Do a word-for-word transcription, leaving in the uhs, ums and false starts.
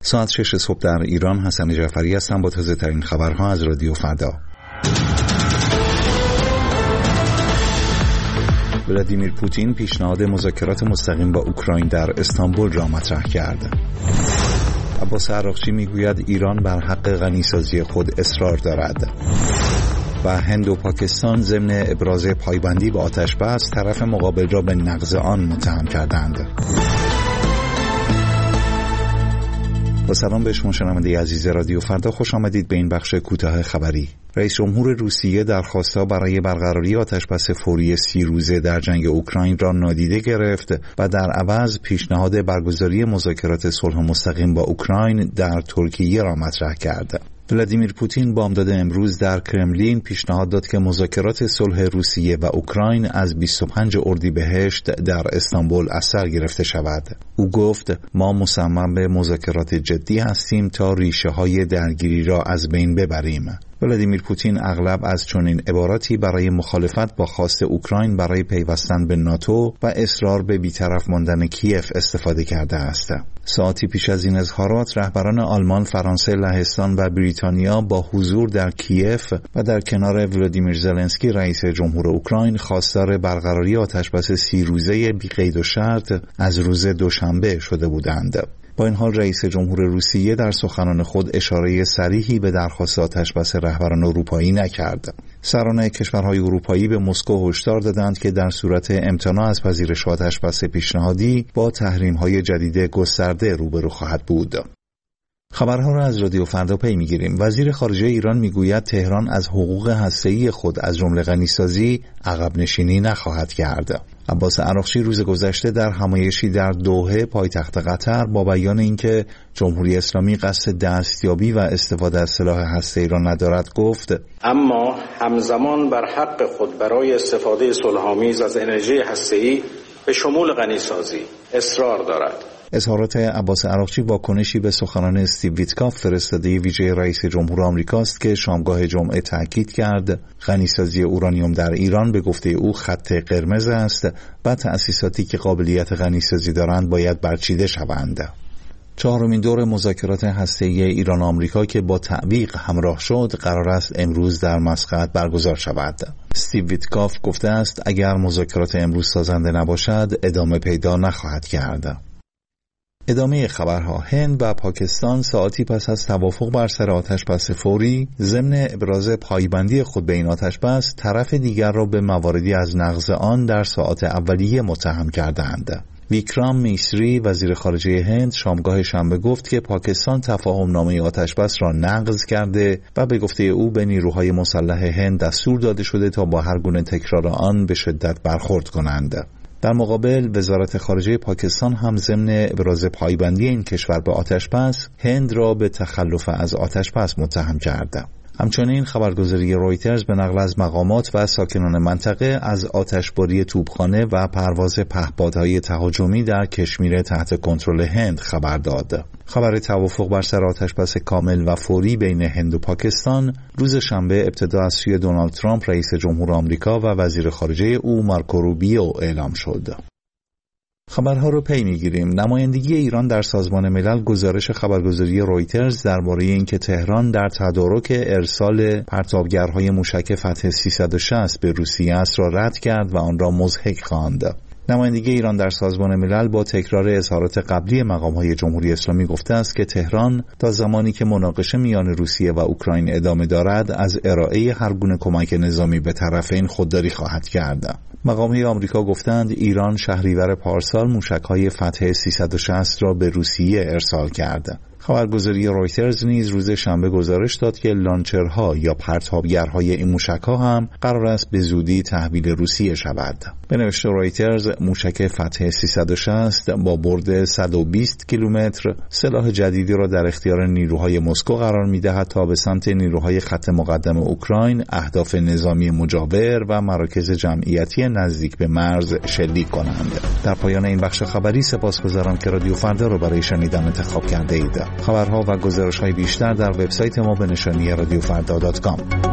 ساعت شش صبح در ایران. حسن جعفری هستم با تازه ترین خبرها از رادیو فردا. ولادیمیر پوتین پیشنهاد مذاکرات مستقیم با اوکراین در استانبول را مطرح کرد. عباس عراقچی میگوید ایران بر حق غنیسازی خود اصرار دارد. و هند و پاکستان ضمن ابراز پایبندی به آتش‌بس طرف مقابل را به نقض آن متهم کردند. با سلام به شما شنونده عزیز رادیو فردا، خوش آمدید به این بخش کوتاه خبری. رئیس جمهور روسیه درخواست‌ها برای برقراری آتش‌بس فوری سی روزه در جنگ اوکراین را نادیده گرفت و در عوض پیشنهاد برگزاری مذاکرات صلح مستقیم با اوکراین در ترکیه را مطرح کرد. ولادیمیر پوتین بامداد امروز در کرملین پیشنهاد داد که مذاکرات صلح روسیه و اوکراین از بیست و پنجم اردیبهشت در استانبول از سر گرفته شود. او گفت ما مصمم به مذاکرات جدی هستیم تا ریشه‌های درگیری را از بین ببریم. ولادیمیر پوتین اغلب از چنین عباراتی برای مخالفت با خواست اوکراین برای پیوستن به ناتو و اصرار به بی‌طرف ماندن کیف استفاده کرده است. ساعتی پیش از این اظهارات رهبران آلمان، فرانسه، لهستان و بریتانیا با حضور در کیف و در کنار ولادیمیر زلنسکی رئیس جمهور اوکراین خواستار برقراری آتش‌بس سی روزه بی قید و شرط از روز دوشنبه شده بودند. با این حال رئیس جمهور روسیه در سخنان خود اشاره صریحی به درخواست آتش‌بس رهبران اروپایی نکرد. سران کشورهای اروپایی به مسکو هشدار دادند که در صورت امتناع از پذیرش آتش‌بس پیشنهادی با تحریم‌های جدید گسترده روبرو خواهد بود. خبرها را از رادیو فردا پی می‌گیریم. وزیر خارجه ایران میگوید تهران از حقوق هسته‌ای خود از جمله غنیسازی عقب نشینی نخواهد کرد. عباس عراقچی روز گذشته در همایشی در دوحه پایتخت قطر با بیان اینکه جمهوری اسلامی قصد دستیابی و استفاده از سلاح هسته‌ای را ندارد گفت: اما همزمان بر حق خود برای استفاده صلح‌آمیز از انرژی هسته‌ای به شمول غنیسازی اصرار دارد. اظهارات عباس عراقچی واکنشی به سخنان استیو ویتکاف فرستاده ویژه رئیس جمهور آمریکاست که شامگاه جمعه تاکید کرد غنیسازی اورانیوم در ایران به گفته او خط قرمز است و تأسیساتی که قابلیت غنیسازی دارند باید برچیده شوند. چهارمین دور مذاکرات هسته‌ای ایران و آمریکا که با تعویق همراه شد قرار است امروز در مسقط برگزار شود. استیو ویتکاف گفته است اگر مذاکرات امروز سازنده نباشد ادامه پیدا نخواهد کرد. ادامه خبرها. هند و پاکستان ساعتی پس از توافق بر سر آتش‌بس فوری ضمن ابراز پایبندی خود به این آتش‌بس طرف دیگر را به مواردی از نقض آن در ساعات اولیه متهم کردند. ویکرام میسری وزیر خارجه هند شامگاه شنبه گفت که پاکستان تفاهم نامه آتش‌بس را نقض کرده و به گفته او به نیروهای مسلح هند دستور داده شده تا با هر گونه تکرار آن به شدت برخورد کنند. در مقابل وزارت خارجه پاکستان هم ضمن ابراز پایبندی این کشور به آتش‌بس هند را به تخلف از آتش‌بس متهم کرده. همچنین خبرگزاری رویترز به نقل از مقامات و ساکنان منطقه از آتشباری توپخانه و پرواز پهپادهای تهاجمی در کشمیر تحت کنترل هند خبر داد. خبر توافق بر سر آتش‌بس کامل و فوری بین هند و پاکستان روز شنبه ابتدا از سوی دونالد ترامپ رئیس جمهور آمریکا و وزیر خارجه او مارکو روبیو اعلام شد. خبرها رو پی میگیریم. نمایندگی ایران در سازمان ملل گزارش خبرگزاری رویترز درباره اینکه تهران در تدارک ارسال پرتابگرهای موشک فتح سیصد و شصت به روسیه است را رد کرد و آن را مضحک خواند. نمایندگی ایران در سازمان ملل با تکرار اظهارات قبلی مقام‌های جمهوری اسلامی گفته است که تهران تا زمانی که مناقشه میان روسیه و اوکراین ادامه دارد از ارائه هر گونه کمک نظامی به طرفین خودداری خواهد کرد. مقام‌های آمریکا گفتند ایران شهریور پارسال موشک‌های فتح سیصد و شصت را به روسیه ارسال کرد. خبرگزاری رویترز نیز روز شنبه گزارش داد که لانچرها یا پرتابگرهای این موشک‌ها هم قرار است به زودی تحویل روسیه شود. به نوشته رویترز موشک فتح سیصد و شصت با برد صد و بیست کیلومتر سلاح جدیدی را در اختیار نیروهای مسکو قرار می‌دهد تا به سمت نیروهای خط مقدم اوکراین، اهداف نظامی مجاور و مراکز جمعیتی نزدیک به مرز شلیک کنند. در پایان این بخش خبری سپاسگزارم که رادیو فردا را برای شنیدن انتخاب کرده اید. خبرها و گزارش‌های بیشتر در وبسایت ما به نشانی رادیو فردا دات کام.